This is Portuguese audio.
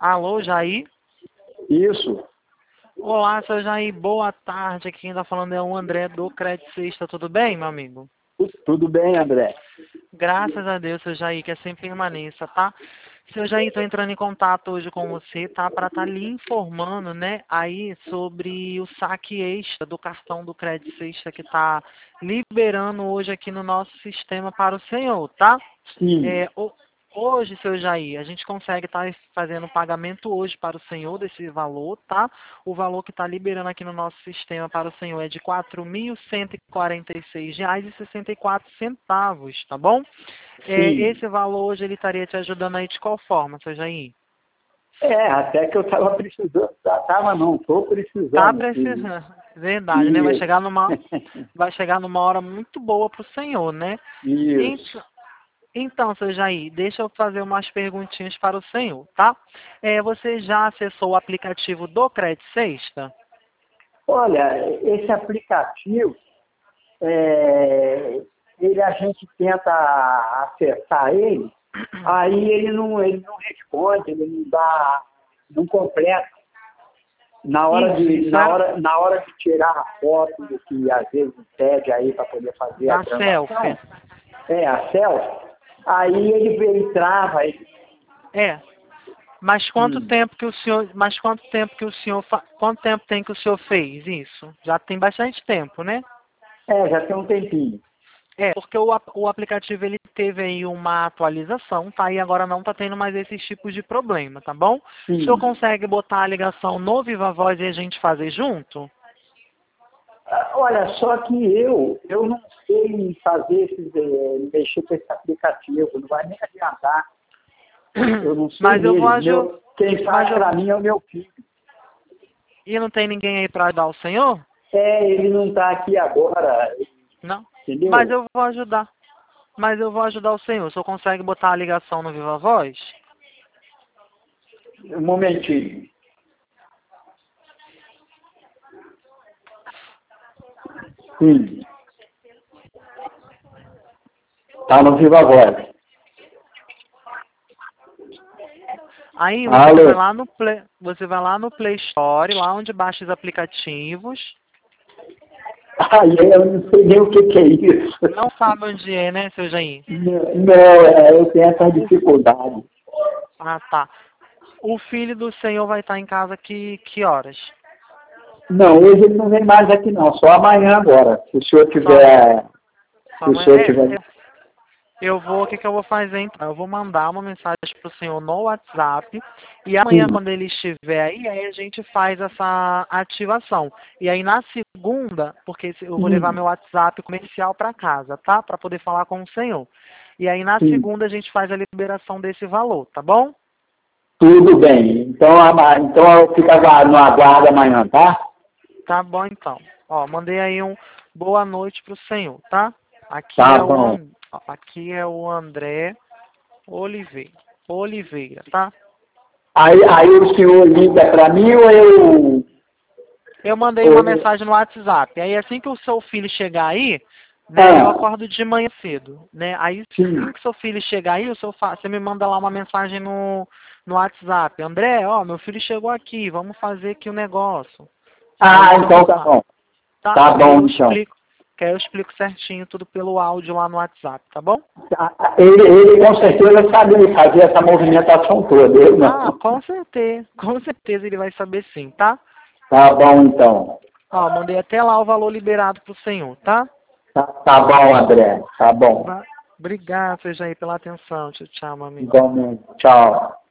Alô, Jair? Isso. Olá, seu Jair, boa tarde. Aqui quem está falando é o André do Crédito Sexta. Tudo bem, meu amigo? Tudo bem, André? Graças a Deus, seu Jair, que assim permaneça, tá? Seu Jair, estou entrando em contato hoje com você, tá? Para estar lhe informando, né, aí sobre o saque extra do cartão do Crédito Sexta que está liberando hoje aqui no nosso sistema para o senhor, tá? Sim. Hoje, seu Jair, a gente consegue estar fazendo o pagamento hoje para o senhor desse valor, tá? O valor que está liberando aqui no nosso sistema para o senhor é de R$ 4.146,64, tá bom? Esse valor hoje ele estaria te ajudando aí de qual forma, seu Jair? Até que eu estava precisando. Não, estou precisando. Tá precisando, verdade, né? Vai chegar numa hora muito boa para o senhor, né? Isso. Então, seu Jair, deixa eu fazer umas perguntinhas para o senhor, tá? Você já acessou o aplicativo do Crédito Sexta? Olha, esse aplicativo, a gente tenta acessar ele, aí ele não responde, ele não completa. Na hora de tirar a foto, que às vezes pede aí para poder fazer a transação, selfie. A selfie, aí ele trava. Mas quanto tempo que o senhor, quanto tempo tem que o senhor fez isso? Já tem bastante tempo, né? Já tem um tempinho. Porque o aplicativo ele teve aí uma atualização, tá? E agora não tá tendo mais esses tipos de problema, tá bom? Sim. O senhor consegue botar a ligação no Viva Voz e a gente fazer junto? Olha, só que eu não sei fazer mexer com esse aplicativo, não vai nem adiantar. Eu não sei. Mas eu vou ajudar. Quem faz para mim é o meu filho. E não tem ninguém aí para ajudar o senhor? Ele não está aqui agora. Não. Entendeu? Mas eu vou ajudar. O senhor. O senhor consegue botar a ligação no Viva Voz? Um momentinho. Sim. Tá no Viva Voz. Aí você vai lá no Play Store, lá onde baixa os aplicativos. Eu não sei nem o que é isso. Não sabe onde é, né, seu Jair? Não, eu tenho essa dificuldade. Ah, tá. O filho do senhor vai estar em casa que horas? Não, hoje ele não vem mais aqui não, só amanhã agora. Se o senhor tiver... O que eu vou fazer então? Eu vou mandar uma mensagem para o senhor no WhatsApp e amanhã, quando ele estiver aí a gente faz essa ativação. E aí na segunda, porque eu vou levar meu WhatsApp comercial para casa, tá? Para poder falar com o senhor. E aí na segunda a gente faz a liberação desse valor, tá bom? Tudo bem. Então eu fico no aguardo amanhã, tá? Tá bom então. Mandei aí boa noite pro senhor, tá? Aqui é o André Oliveira, tá? Aí o senhor liga para mim ou eu... Eu mandei uma mensagem no WhatsApp. Aí assim que o seu filho chegar aí, né, eu acordo de manhã cedo, né? Aí assim que seu filho chegar aí, você me manda lá uma mensagem no WhatsApp. André, meu filho chegou aqui, vamos fazer aqui o negócio. Então tá bom. Tá bom, então. Que aí eu explico certinho tudo pelo áudio lá no WhatsApp, tá bom? Ele com certeza sabe fazer essa movimentação toda, eu não. Com certeza ele vai saber sim, tá? Tá bom, então. Mandei até lá o valor liberado pro senhor, tá? Tá bom, André, tá bom. Obrigado, seja aí pela atenção. Tchau, meu amigo. Igualmente, tchau.